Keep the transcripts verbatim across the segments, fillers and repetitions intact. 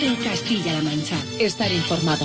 COPE Castilla-La Mancha. Estar informado.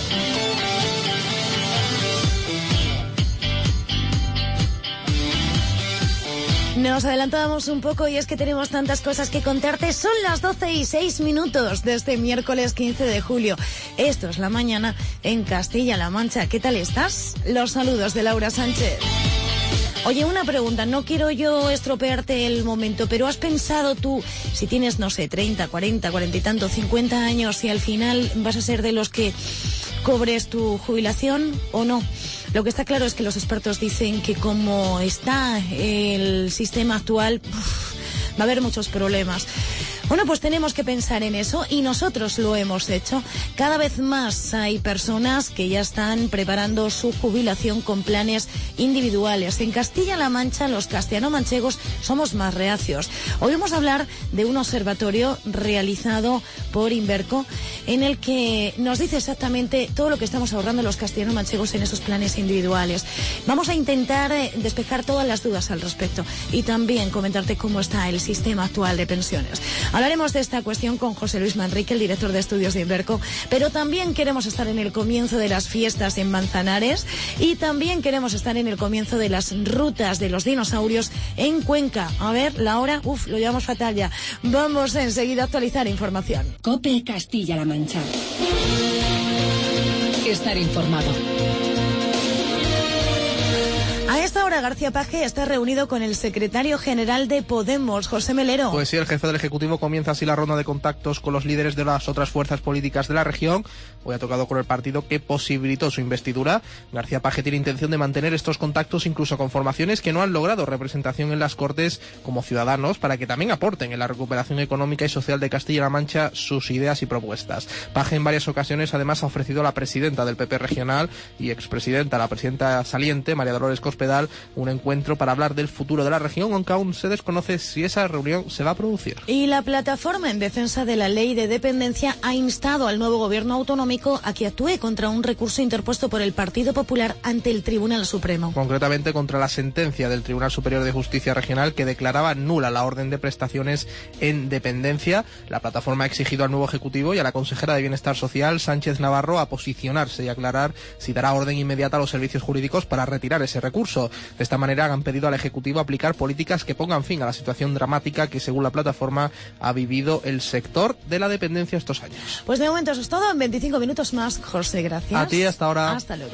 Nos adelantábamos un poco y es que tenemos tantas cosas que contarte. Son las doce y seis minutos de este miércoles quince de julio. Esto es La Mañana en Castilla-La Mancha. ¿Qué tal estás? Los saludos de Laura Sánchez. Oye, una pregunta, no quiero yo estropearte el momento, pero ¿has pensado tú, si tienes, no sé, treinta, cuarenta, cuarenta y tanto, cincuenta años, si al final vas a ser de los que cobres tu jubilación o no? Lo que está claro es que los expertos dicen que como está el sistema actual, uf, va a haber muchos problemas. Bueno, pues tenemos que pensar en eso y nosotros lo hemos hecho. Cada vez más hay personas que ya están preparando su jubilación con planes individuales. En Castilla-La Mancha, los castellano-manchegos somos más reacios. Hoy vamos a hablar de un observatorio realizado por Inverco en el que nos dice exactamente todo lo que estamos ahorrando los castellano-manchegos en esos planes individuales. Vamos a intentar eh, despejar todas las dudas al respecto y también comentarte cómo está el sistema actual de pensiones. Hablaremos de esta cuestión con José Luis Manrique, el director de estudios de Inverco, pero también queremos estar en el comienzo de las fiestas en Manzanares y también queremos estar en el comienzo de las rutas de los dinosaurios en Cuenca. A ver, la hora, uff, lo llevamos fatal ya. Vamos enseguida a actualizar información. COPE Castilla-La Mancha. Estar informado. A esta hora García Paje está reunido con el secretario general de Podemos, José Melero. Pues sí, el jefe del Ejecutivo comienza así la ronda de contactos con los líderes de las otras fuerzas políticas de la región. Hoy ha tocado con el partido que posibilitó su investidura. García Paje tiene intención de mantener estos contactos incluso con formaciones que no han logrado representación en las Cortes como Ciudadanos, para que también aporten en la recuperación económica y social de Castilla-La Mancha sus ideas y propuestas. Paje en varias ocasiones además ha ofrecido a la presidenta del P P regional y expresidenta, la presidenta saliente, María Dolores Cospedal, un encuentro para hablar del futuro de la región, aunque aún se desconoce si esa reunión se va a producir. Y la plataforma en defensa de la ley de dependencia ha instado al nuevo gobierno autonómico a que actúe contra un recurso interpuesto por el Partido Popular ante el Tribunal Supremo. Concretamente contra la sentencia del Tribunal Superior de Justicia Regional que declaraba nula la orden de prestaciones en dependencia. La plataforma ha exigido al nuevo Ejecutivo y a la consejera de Bienestar Social, Sánchez Navarro, a posicionarse y aclarar si dará orden inmediata a los servicios jurídicos para retirar ese recurso. De esta manera han pedido al Ejecutivo aplicar políticas que pongan fin a la situación dramática que, según la plataforma, ha vivido el sector de la dependencia estos años. Pues de momento eso es todo. En veinticinco minutos más, José, gracias. A ti, hasta ahora. Hasta luego.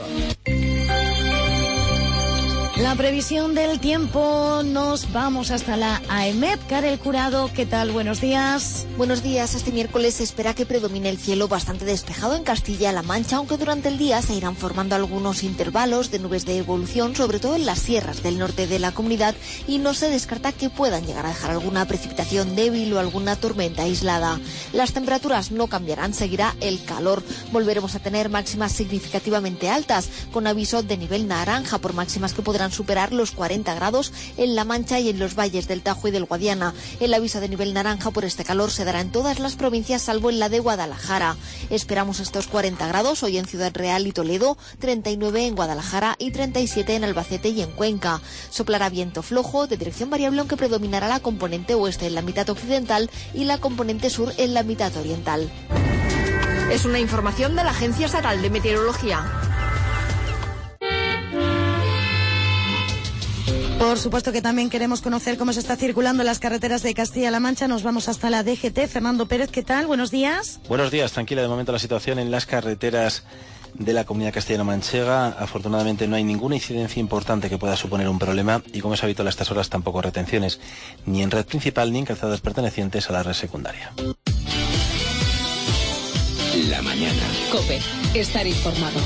La previsión del tiempo, nos vamos hasta la AEMET. Karel Curado, ¿qué tal? Buenos días. Buenos días. Este miércoles se espera que predomine el cielo bastante despejado en Castilla-La Mancha, aunque durante el día se irán formando algunos intervalos de nubes de evolución, sobre todo en las sierras del norte de la comunidad, y no se descarta que puedan llegar a dejar alguna precipitación débil o alguna tormenta aislada. Las temperaturas no cambiarán, seguirá el calor. Volveremos a tener máximas significativamente altas, con aviso de nivel naranja por máximas que podrán superar los cuarenta grados en La Mancha y en los valles del Tajo y del Guadiana. El aviso de nivel naranja por este calor se dará en todas las provincias salvo en la de Guadalajara. Esperamos estos cuarenta grados hoy en Ciudad Real y Toledo, treinta y nueve en Guadalajara y treinta y siete en Albacete y en Cuenca. Soplará viento flojo de dirección variable, aunque predominará la componente oeste en la mitad occidental y la componente sur en la mitad oriental. Es una información de la Agencia Estatal de Meteorología. Por supuesto que también queremos conocer cómo se está circulando en las carreteras de Castilla-La Mancha. Nos vamos hasta la D G T. Fernando Pérez, ¿qué tal? Buenos días. Buenos días. Tranquila de momento la situación en las carreteras de la comunidad castellano-manchega. Afortunadamente no hay ninguna incidencia importante que pueda suponer un problema y, como es habitual a estas horas, tampoco retenciones, ni en red principal ni en calzadas pertenecientes a la red secundaria. La mañana. COPE. Estar informado.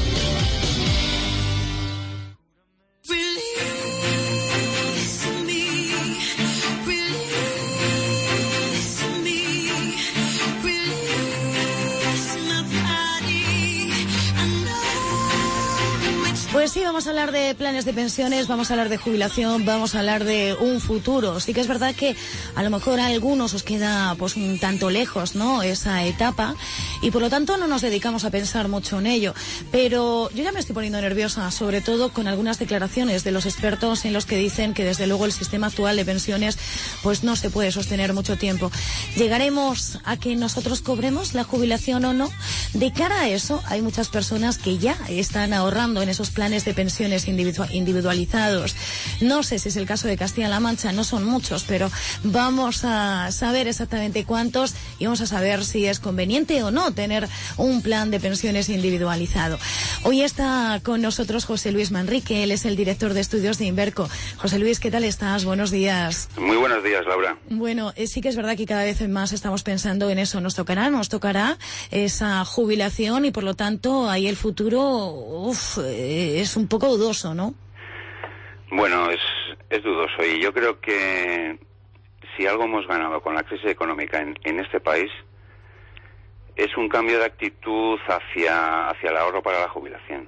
Pues sí, vamos a hablar de planes de pensiones, vamos a hablar de jubilación, vamos a hablar de un futuro. Sí que es verdad que a lo mejor a algunos os queda pues un tanto lejos, ¿no?, esa etapa. y por lo tanto no nos dedicamos a pensar mucho en ello. Pero yo ya me estoy poniendo nerviosa, sobre todo con algunas declaraciones de los expertos en los que dicen que desde luego el sistema actual de pensiones pues no se puede sostener mucho tiempo. ¿Llegaremos a que nosotros cobremos la jubilación o no? De cara a eso, hay muchas personas que ya están ahorrando en esos planes de pensiones individualizados. No sé si es el caso de Castilla-La Mancha, no son muchos, pero vamos a saber exactamente cuántos y vamos a saber si es conveniente o no tener un plan de pensiones individualizado. Hoy está con nosotros José Luis Manrique, él es el director de estudios de Inverco. José Luis, ¿qué tal estás? Buenos días. Muy buenos días, Laura. Bueno, eh, sí que es verdad que cada vez más estamos pensando en eso. Nos tocará, nos tocará esa jubilación y por lo tanto ahí el futuro uf, eh, es un poco dudoso, ¿no? Bueno, es, es dudoso y yo creo que si algo hemos ganado con la crisis económica en, en este país es un cambio de actitud hacia, hacia el ahorro para la jubilación.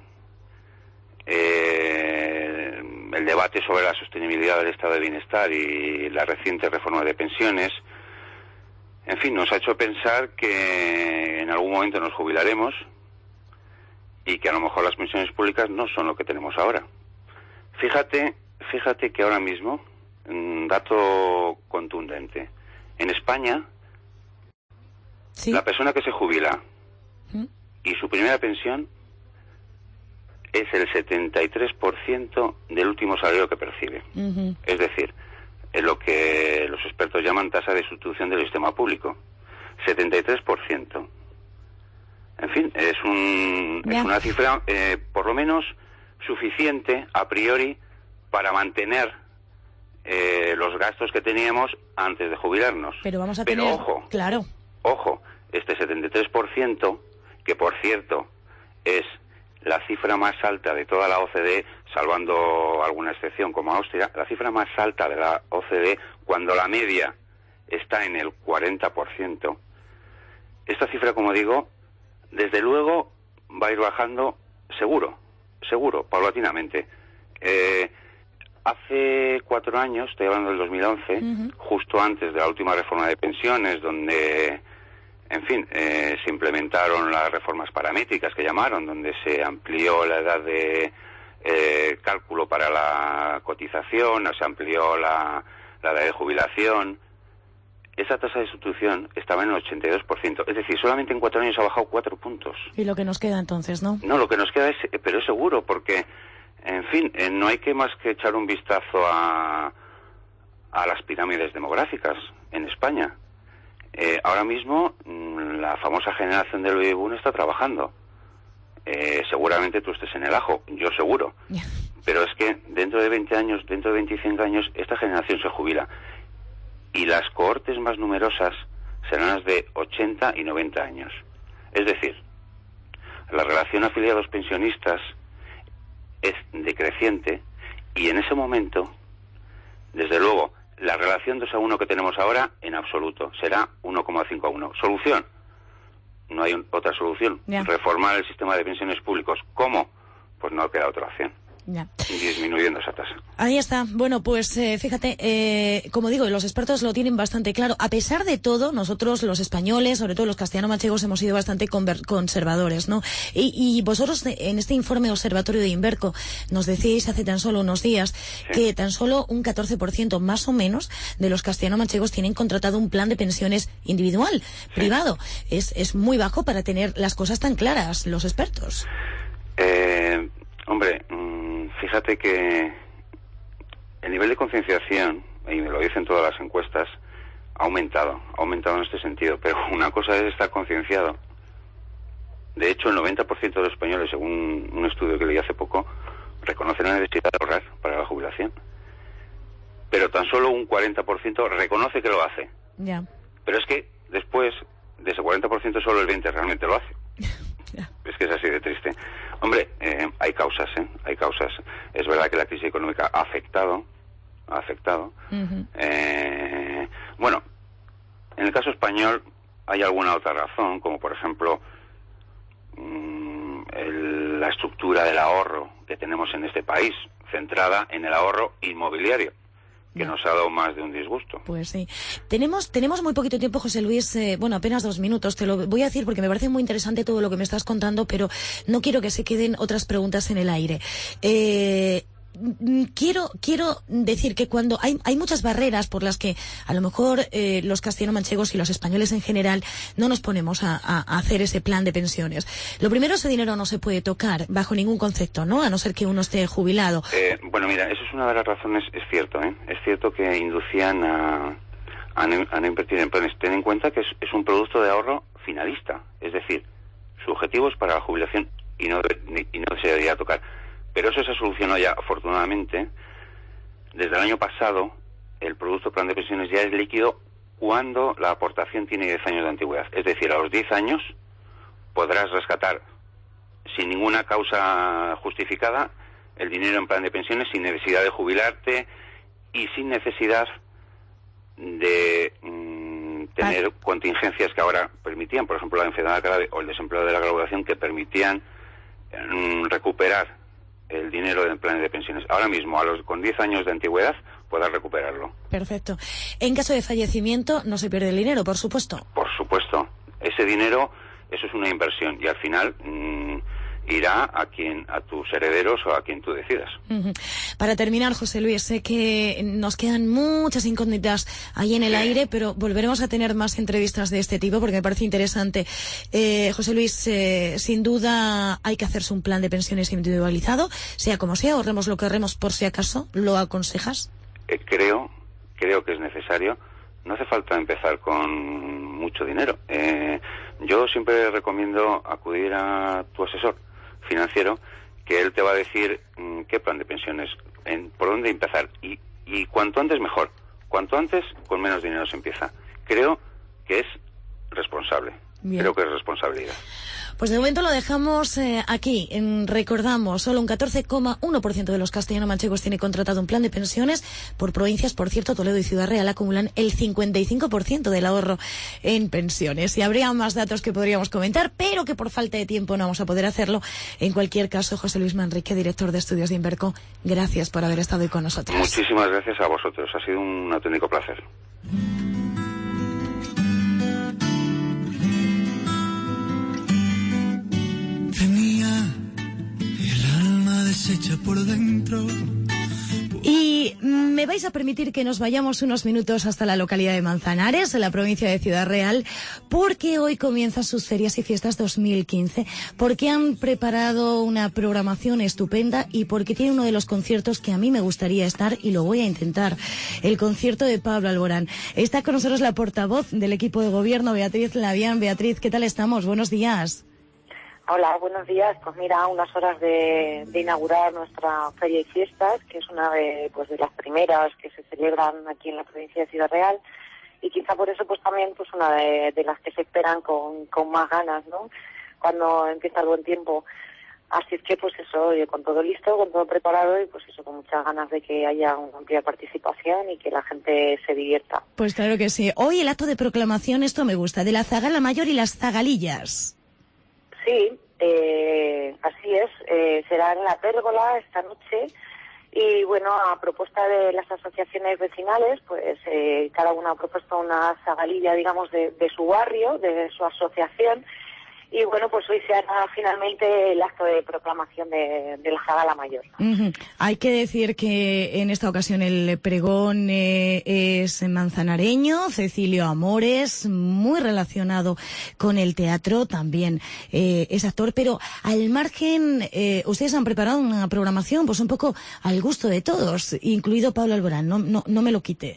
Eh, el debate sobre la sostenibilidad del estado de bienestar y la reciente reforma de pensiones, en fin, nos ha hecho pensar que en algún momento nos jubilaremos y que a lo mejor las pensiones públicas no son lo que tenemos ahora. Fíjate, fíjate que ahora mismo, un dato contundente, en España, sí, la persona que se jubila ¿Mm? y su primera pensión es el setenta y tres por ciento del último salario que percibe. Uh-huh. Es decir, es lo que los expertos llaman tasa de sustitución del sistema público. setenta y tres por ciento. En fin, es, un, yeah. es una cifra eh, por lo menos suficiente a priori para mantener eh, los gastos que teníamos antes de jubilarnos. Pero vamos a Pero tener... ojo, claro. ojo, este setenta y tres por ciento, que por cierto es la cifra más alta de toda la O C D E, salvando alguna excepción como Austria, la cifra más alta de la O C D E, cuando la media está en el cuarenta por ciento. Esta cifra, como digo, desde luego va a ir bajando seguro, seguro, paulatinamente. Eh, hace cuatro años, estoy hablando del dos mil once, uh-huh. justo antes de la última reforma de pensiones, donde... En fin, eh, se implementaron las reformas paramétricas que llamaron, donde se amplió la edad de eh, cálculo para la cotización, se amplió la, la edad de jubilación. Esa tasa de sustitución estaba en el ochenta y dos por ciento. Es decir, solamente en cuatro años ha bajado cuatro puntos. ¿Y lo que nos queda entonces, no? No, lo que nos queda es, pero es seguro, porque, en fin, eh, no hay que más que echar un vistazo a, a las pirámides demográficas en España. Eh, ahora mismo la famosa generación del baby boom está trabajando. Eh, seguramente tú estés en el ajo, yo seguro. Yeah. Pero es que dentro de veinte años, dentro de veinticinco años, esta generación se jubila. Y las cohortes más numerosas serán las de ochenta y noventa años. Es decir, la relación afiliados-pensionistas es decreciente y en ese momento, desde luego, la relación dos a uno que tenemos ahora, en absoluto, será uno coma cinco a uno. ¿Solución? No hay un, otra solución. Yeah. Reformar el sistema de pensiones públicos. ¿Cómo? Pues no queda otra opción. Ya. Disminuyendo esa tasa. Ahí está. Bueno, pues eh, fíjate, eh, como digo, los expertos lo tienen bastante claro. A pesar de todo, nosotros los españoles, sobre todo los castellano-manchegos, hemos sido bastante conservadores, ¿no? Y, y vosotros en este informe observatorio de Inverco nos decíais hace tan solo unos días sí. que tan solo un catorce por ciento más o menos de los castellano-manchegos tienen contratado un plan de pensiones individual, sí. privado. Es, es muy bajo para tener las cosas tan claras, los expertos. Eh, hombre... Fíjate que el nivel de concienciación, y me lo dicen todas las encuestas, ha aumentado, ha aumentado en este sentido, pero una cosa es estar concienciado. De hecho, el noventa por ciento de los españoles, según un estudio que leí hace poco, reconocen la necesidad de ahorrar para la jubilación. Pero tan solo un cuarenta por ciento reconoce que lo hace. Yeah. Pero es que después de ese cuarenta por ciento solo el veinte por ciento realmente lo hace. Yeah. Es que es así de triste. Hombre, eh, hay causas, ¿eh? Hay causas. Es verdad que la crisis económica ha afectado, ha afectado. Uh-huh. Eh, bueno, en el caso español hay alguna otra razón, como por ejemplo mmm, el, la estructura del ahorro que tenemos en este país, centrada en el ahorro inmobiliario. que nos ha dado más de un disgusto. Pues sí. Tenemos tenemos muy poquito tiempo, José Luis, eh, bueno, apenas dos minutos. Te lo voy a decir porque me parece muy interesante todo lo que me estás contando, pero no quiero que se queden otras preguntas en el aire. Eh... Quiero quiero decir que cuando hay hay muchas barreras por las que a lo mejor eh, los castellano-manchegos y los españoles en general no nos ponemos a, a, a hacer ese plan de pensiones. Lo primero, ese dinero no se puede tocar bajo ningún concepto, ¿no? A no ser que uno esté jubilado. Eh, bueno, mira, eso es una de las razones, es cierto, ¿eh? Es cierto que inducían a, a, no, a no invertir en planes. Ten en cuenta que es, es un producto de ahorro finalista, es decir, su objetivo es para la jubilación y no, y no se debería tocar. Pero eso se solucionó ya, afortunadamente. Desde el año pasado, el producto plan de pensiones ya es líquido cuando la aportación tiene diez años de antigüedad. Es decir, a los diez años podrás rescatar sin ninguna causa justificada el dinero en plan de pensiones sin necesidad de jubilarte y sin necesidad de mmm, tener ah. contingencias que ahora permitían, por ejemplo, la enfermedad grave o el desempleo de la graduación, que permitían mmm, recuperar el dinero del plan de pensiones. Ahora mismo, a los con diez años de antigüedad, podrás recuperarlo. Perfecto. En caso de fallecimiento, no se pierde el dinero, por supuesto. Por supuesto. Ese dinero, eso es una inversión y al final mmm, irá a quien, a tus herederos o a quien tú decidas. Uh-huh. Para terminar, José Luis, sé que nos quedan muchas incógnitas ahí en el sí. aire, pero volveremos a tener más entrevistas de este tipo porque me parece interesante. Eh, José Luis, eh, sin duda hay que hacerse un plan de pensiones individualizado, sea como sea, ahorremos lo que ahorremos por si acaso. ¿Lo aconsejas? Eh, creo, creo que es necesario. No hace falta empezar con mucho dinero. Eh, yo siempre recomiendo acudir a tu asesor financiero, que él te va a decir mmm, qué plan de pensiones, en, por dónde empezar, y, y cuanto antes mejor. Cuanto antes, con menos dinero se empieza. Creo que es responsable. Bien. Creo que es responsabilidad. Pues de momento lo dejamos eh, aquí. En, recordamos, solo un catorce coma uno por ciento de los castellano-manchegos tiene contratado un plan de pensiones. Por provincias, por cierto, Toledo y Ciudad Real acumulan el cincuenta y cinco por ciento del ahorro en pensiones. Y habría más datos que podríamos comentar, pero que por falta de tiempo no vamos a poder hacerlo. En cualquier caso, José Luis Manrique, director de estudios de Inverco, gracias por haber estado hoy con nosotros. Muchísimas gracias a vosotros. Ha sido un auténtico placer. Deshecha por dentro. Y me vais a permitir que nos vayamos unos minutos hasta la localidad de Manzanares, en la provincia de Ciudad Real, porque hoy comienzan sus ferias y fiestas dos mil quince, porque han preparado una programación estupenda y porque tiene uno de los conciertos que a mí me gustaría estar y lo voy a intentar, el concierto de Pablo Alborán. Está con nosotros la portavoz del equipo de gobierno, Beatriz Labián. Beatriz, ¿qué tal estamos? Buenos días. Hola, buenos días. Pues mira, a unas horas de, de inaugurar nuestra Feria y Fiestas, que es una de, pues, de las primeras que se celebran aquí en la provincia de Ciudad Real, y quizá por eso pues también pues una de, de las que se esperan con, con más ganas, ¿no? Cuando empieza el buen tiempo. Así es que pues eso, oye, con todo listo, con todo preparado y pues eso, con muchas ganas de que haya una amplia participación y que la gente se divierta. Pues claro que sí. Hoy el acto de proclamación, esto me gusta, de la Zagala Mayor y las Zagalillas. Sí, eh, así es. Eh, será en la Pérgola esta noche y, bueno, a propuesta de las asociaciones vecinales, pues eh, cada una ha propuesto una zagalilla, digamos, de, de su barrio, de su asociación. Y bueno, pues hoy se hará finalmente el acto de proclamación de, de la Zagala Mayor. Uh-huh. Hay que decir que en esta ocasión el pregón eh, es manzanareño, Cecilio Amores, muy relacionado con el teatro, también eh, es actor, pero al margen, eh, ustedes han preparado una programación pues un poco al gusto de todos, incluido Pablo Alborán, no, no, no me lo quite.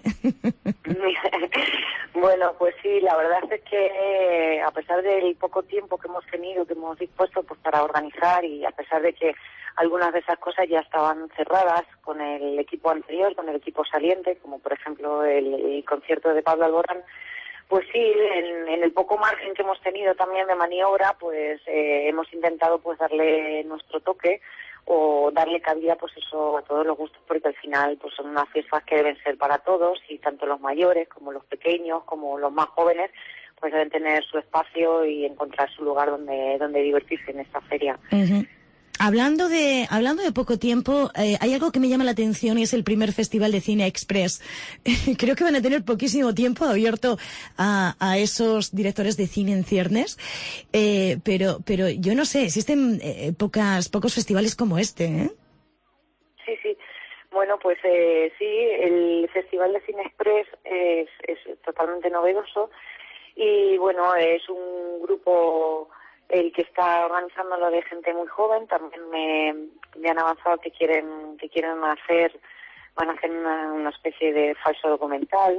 Bueno, pues sí, la verdad es que eh, a pesar del poco tiempo que hemos tenido, que hemos dispuesto pues para organizar y a pesar de que algunas de esas cosas ya estaban cerradas con el equipo anterior, con el equipo saliente, como por ejemplo el, el concierto de Pablo Alborán, pues sí, en, en el poco margen que hemos tenido también de maniobra, pues eh, hemos intentado pues darle nuestro toque o darle cabida pues eso a todos los gustos, porque al final pues son unas fiestas que deben ser para todos y tanto los mayores como los pequeños como los más jóvenes pues deben tener su espacio y encontrar su lugar donde donde divertirse en esta feria. Uh-huh. Hablando de hablando de poco tiempo, eh, hay algo que me llama la atención y es el primer Festival de Cine Express. Creo que van a tener poquísimo tiempo abierto a, a esos directores de cine en ciernes, eh, pero pero yo no sé, existen eh, pocas pocos festivales como este, ¿eh? Sí, sí. Bueno, pues eh, sí, el Festival de Cine Express es, es totalmente novedoso y bueno, es un grupo el que está organizándolo de gente muy joven. También me, me han avanzado que quieren que quieren hacer van a hacer una, una especie de falso documental.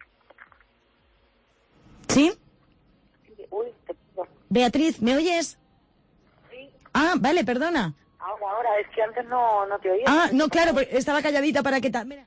¿Sí? Uy, te pido. Beatriz, ¿me oyes? Sí. Ah, vale, perdona. Ahora, ahora, es que antes no, no te oía. Ah, no, claro, porque estaba calladita para que tal. Mira.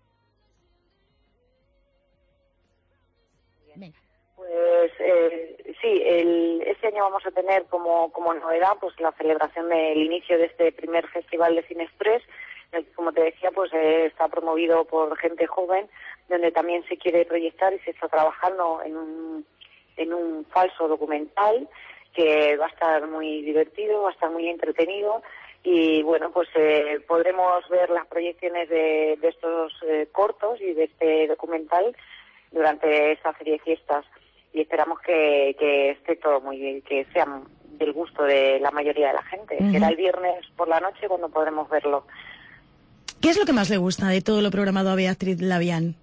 Venga. Pues eh, sí, el, este año vamos a tener como, como novedad pues la celebración del inicio de este primer Festival de Cine Express, el que, como te decía, pues eh, está promovido por gente joven, donde también se quiere proyectar y se está trabajando en un, en un falso documental que va a estar muy divertido, va a estar muy entretenido y bueno, pues eh, podremos ver las proyecciones de, de estos eh, cortos y de este documental durante esta serie de fiestas. Y esperamos que, que esté todo muy bien, que sea del gusto de la mayoría de la gente. Uh-huh. Será el viernes por la noche cuando podremos verlo. ¿Qué es lo que más le gusta de todo lo programado a Beatriz Labián?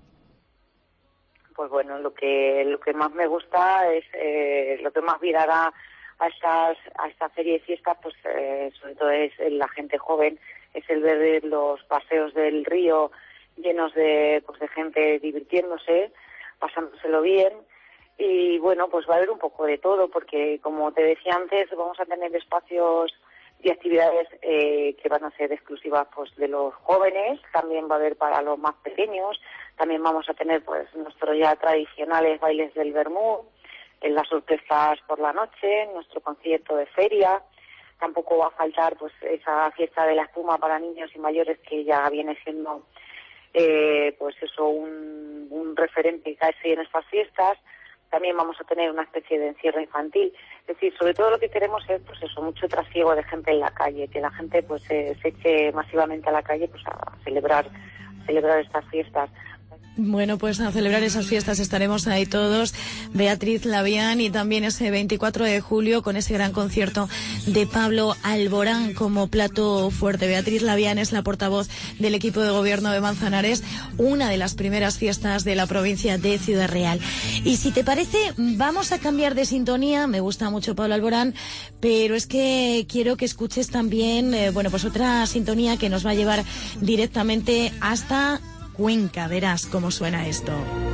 Pues bueno, lo que lo que más me gusta es, eh, lo que más virará a estas a esta serie de fiestas, pues eh, sobre todo es la gente joven, es el ver los paseos del río llenos de, pues, de gente divirtiéndose, pasándoselo bien. Y bueno, pues va a haber un poco de todo, porque como te decía antes, vamos a tener espacios y actividades eh, que van a ser exclusivas pues de los jóvenes, también va a haber para los más pequeños, también vamos a tener pues nuestros ya tradicionales bailes del vermú, en las sorpresas por la noche, nuestro concierto de feria, tampoco va a faltar pues esa fiesta de la espuma para niños y mayores que ya viene siendo eh, pues eso un, un referente casi en estas fiestas. También vamos a tener una especie de encierro infantil. Es decir, sobre todo lo que queremos es, pues eso, mucho trasiego de gente en la calle, que la gente pues se, se eche masivamente a la calle pues a celebrar, a celebrar estas fiestas. Bueno, pues a celebrar esas fiestas estaremos ahí todos, Beatriz Labián, y también ese veinticuatro de julio con ese gran concierto de Pablo Alborán como plato fuerte. Beatriz Labián es la portavoz del equipo de gobierno de Manzanares, una de las primeras fiestas de la provincia de Ciudad Real. Y si te parece, vamos a cambiar de sintonía. Me gusta mucho Pablo Alborán, pero es que quiero que escuches también, eh, bueno, pues otra sintonía que nos va a llevar directamente hasta Cuenca. Verás cómo suena esto.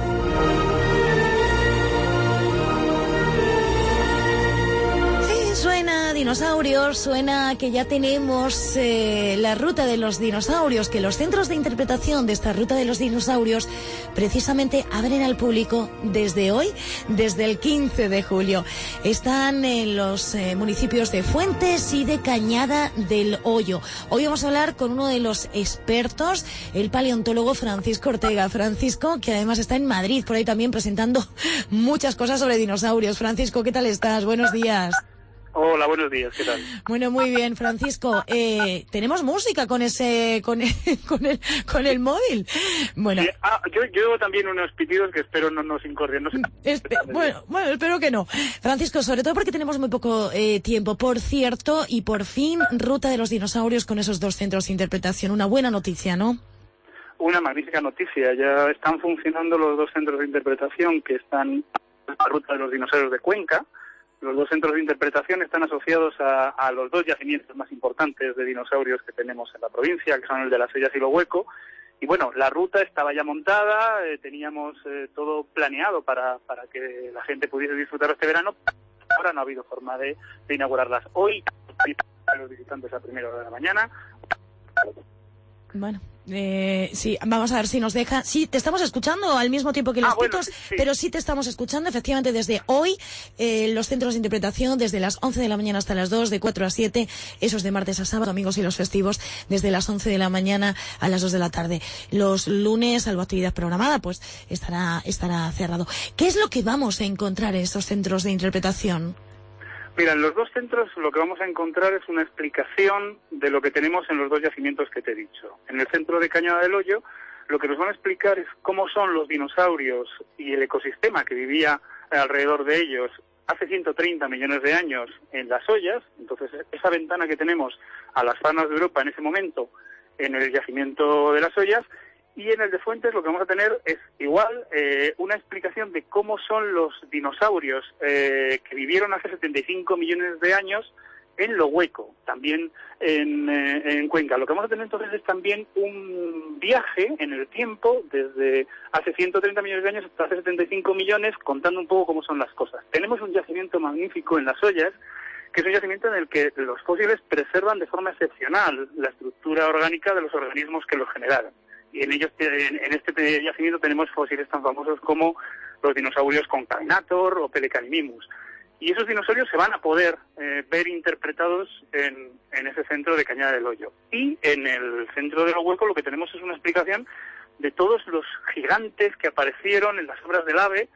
Sí, suena dinosaurios, suena que ya tenemos eh, la ruta de los dinosaurios, que los centros de interpretación de esta ruta de los dinosaurios precisamente abren al público desde hoy, desde el quince de julio. Están en los eh, municipios de Fuentes y de Cañada del Hoyo. Hoy vamos a hablar con uno de los expertos, el paleontólogo Francisco Ortega. Francisco, que además está en Madrid, por ahí también presentando muchas cosas sobre dinosaurios. Francisco, ¿qué tal estás? Buenos días. Hola, buenos días, ¿qué tal? Bueno, muy bien, Francisco. Eh, tenemos música con ese, con el, con el, con el móvil. Bueno. Sí, ah, yo, yo llevo también unos pitidos que espero no nos incorren. No sé. Espe bueno, bueno, espero que no. Francisco, sobre todo porque tenemos muy poco eh, tiempo. Por cierto, y por fin, Ruta de los Dinosaurios con esos dos centros de interpretación. Una buena noticia, ¿no? Una magnífica noticia. Ya están funcionando los dos centros de interpretación que están en la Ruta de los Dinosaurios de Cuenca. Los dos centros de interpretación están asociados a, a los dos yacimientos más importantes de dinosaurios que tenemos en la provincia, que son el de Las Sellas y Lo Hueco. Y bueno, la ruta estaba ya montada, eh, teníamos eh, todo planeado para, para que la gente pudiese disfrutar este verano. Ahora no ha habido forma de, de inaugurarlas. Hoy, a los visitantes a primera hora de la mañana. Bueno. Eh, sí, vamos a ver si nos deja. Sí, te estamos escuchando al mismo tiempo que los ah, bueno, titos, sí. pero sí te estamos escuchando efectivamente desde hoy. Eh, los centros de interpretación desde las once de la mañana hasta las dos, de cuatro a siete, esos de martes a sábado, domingos y los festivos desde las once de la mañana a las dos de la tarde. Los lunes, salvo actividad programada, pues estará estará cerrado. ¿Qué es lo que vamos a encontrar en estos centros de interpretación? Mira, en los dos centros lo que vamos a encontrar es una explicación de lo que tenemos en los dos yacimientos que te he dicho. En el centro de Cañada del Hoyo, lo que nos van a explicar es cómo son los dinosaurios y el ecosistema que vivía alrededor de ellos hace ciento treinta millones de años en las Ollas. Entonces, esa ventana que tenemos a las faunas de Europa en ese momento en el yacimiento de las Ollas. Y en el de Fuentes lo que vamos a tener es igual eh, una explicación de cómo son los dinosaurios eh, que vivieron hace setenta y cinco millones de años en Lo Hueco, también en, eh, en Cuenca. Lo que vamos a tener entonces es también un viaje en el tiempo desde hace ciento treinta millones de años hasta hace setenta y cinco millones, contando un poco cómo son las cosas. Tenemos un yacimiento magnífico en las Ollas, que es un yacimiento en el que los fósiles preservan de forma excepcional la estructura orgánica de los organismos que los generaron. Y en ellos, en este yacimiento tenemos fósiles tan famosos como los dinosaurios Concavenator o Pelecanimimus. Y esos dinosaurios se van a poder eh, ver interpretados en, en ese centro de Cañada del Hoyo. Y en el centro de Lo Hueco lo que tenemos es una explicación de todos los gigantes que aparecieron en las obras del AVE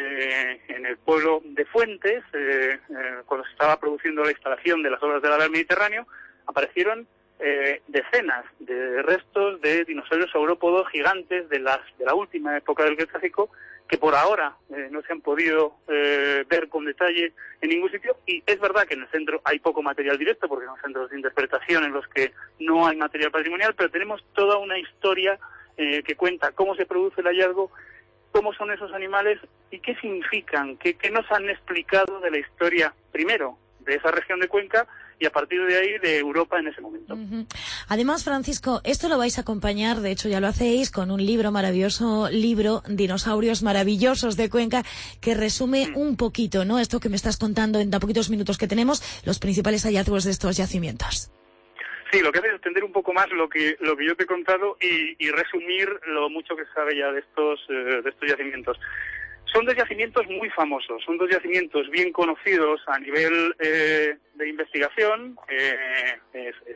eh, en el pueblo de Fuentes, eh, eh, cuando se estaba produciendo la instalación de las obras del AVE al Mediterráneo, aparecieron Eh, decenas de restos de dinosaurios saurópodos gigantes de las de la última época del Cretácico que por ahora eh, no se han podido eh, ver con detalle en ningún sitio. Y es verdad que en el centro hay poco material directo porque son centros de interpretación en los que no hay material patrimonial, pero tenemos toda una historia eh, que cuenta cómo se produce el hallazgo, cómo son esos animales y qué significan, qué, qué nos han explicado de la historia, primero, de esa región de Cuenca, y a partir de ahí de Europa en ese momento. Uh-huh. Además, Francisco, esto lo vais a acompañar, de hecho ya lo hacéis, con un libro maravilloso, libro Dinosaurios Maravillosos de Cuenca, que resume mm. un poquito, ¿no?, esto que me estás contando en tan poquitos minutos que tenemos, los principales hallazgos de estos yacimientos. Sí, lo que hace es extender un poco más lo que lo que yo te he contado y, y resumir lo mucho que se sabe ya de estos eh, de estos yacimientos. Son dos yacimientos muy famosos, son dos yacimientos bien conocidos a nivel eh, de investigación, eh, es, es,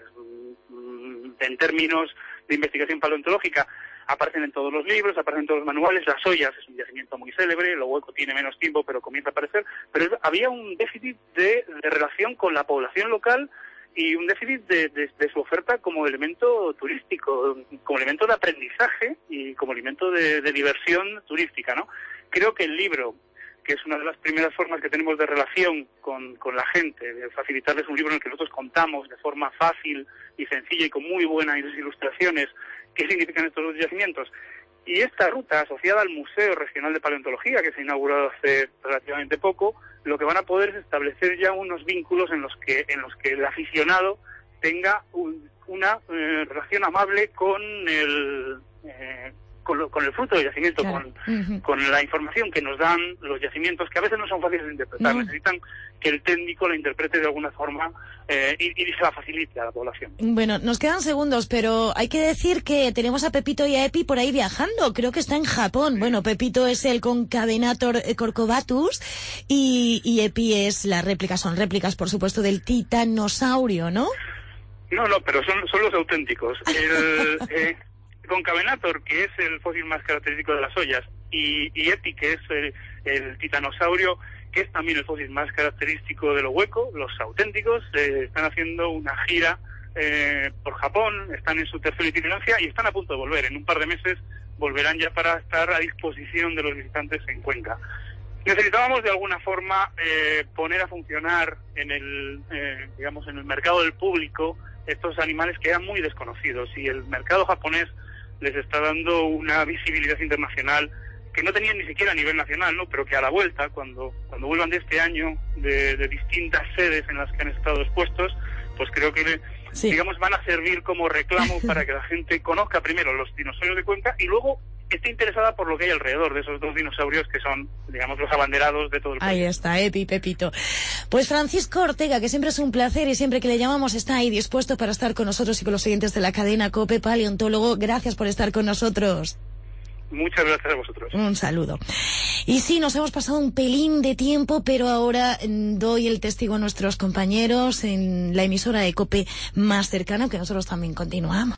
en términos de investigación paleontológica, aparecen en todos los libros, aparecen en todos los manuales. Las Ollas es un yacimiento muy célebre, Lo Hueco tiene menos tiempo, pero comienza a aparecer, pero es, había un déficit de, de relación con la población local y un déficit de, de, de su oferta como elemento turístico, como elemento de aprendizaje y como elemento de, de diversión turística, ¿no? Creo que el libro, que es una de las primeras formas que tenemos de relación con, con la gente, de facilitarles un libro en el que nosotros contamos de forma fácil y sencilla y con muy buenas ilustraciones qué significan estos dos yacimientos. Y esta ruta asociada al Museo Regional de Paleontología, que se ha inaugurado hace relativamente poco, lo que van a poder es establecer ya unos vínculos en los que, en los que el aficionado tenga un, una eh, relación amable con el... Eh, Con, lo, con el fruto del yacimiento, claro. con, uh-huh. con la información que nos dan los yacimientos, que a veces no son fáciles de interpretar, uh-huh. necesitan que el técnico la interprete de alguna forma eh, y, y se la facilite a la población. Bueno, nos quedan segundos, pero hay que decir que tenemos a Pepito y a Epi por ahí viajando, creo que está en Japón. Bueno, Pepito es el Concavenator Corcovatus y, y Epi es la réplica, son réplicas, por supuesto, del titanosaurio, ¿no? No, no, pero son, son los auténticos. El... eh, Concavenator, que es el fósil más característico de las Ollas, y, y Epi, que es el, el titanosaurio, que es también el fósil más característico de Lo Hueco, los auténticos, eh, están haciendo una gira eh, por Japón, están en su tercera itinerancia y están a punto de volver. En un par de meses volverán ya para estar a disposición de los visitantes en Cuenca. Necesitábamos de alguna forma eh, poner a funcionar en el, eh, digamos, en el mercado del público estos animales que eran muy desconocidos, y el mercado japonés les está dando una visibilidad internacional que no tenían ni siquiera a nivel nacional, ¿no? Pero que a la vuelta, cuando cuando vuelvan de este año de, de distintas sedes en las que han estado expuestos, pues creo que, sí. digamos, van a servir como reclamo para que la gente conozca primero los dinosaurios de Cuenca y luego esté interesada por lo que hay alrededor de esos dos dinosaurios que son, digamos, los abanderados de todo el país. Ahí está, Epi, Pepito. Pues Francisco Ortega, que siempre es un placer y siempre que le llamamos está ahí dispuesto para estar con nosotros y con los siguientes de la cadena COPE, paleontólogo. Gracias por estar con nosotros. Muchas gracias a vosotros. Un saludo. Y sí, nos hemos pasado un pelín de tiempo, pero ahora doy el testigo a nuestros compañeros en la emisora de COPE más cercana, que nosotros también continuamos.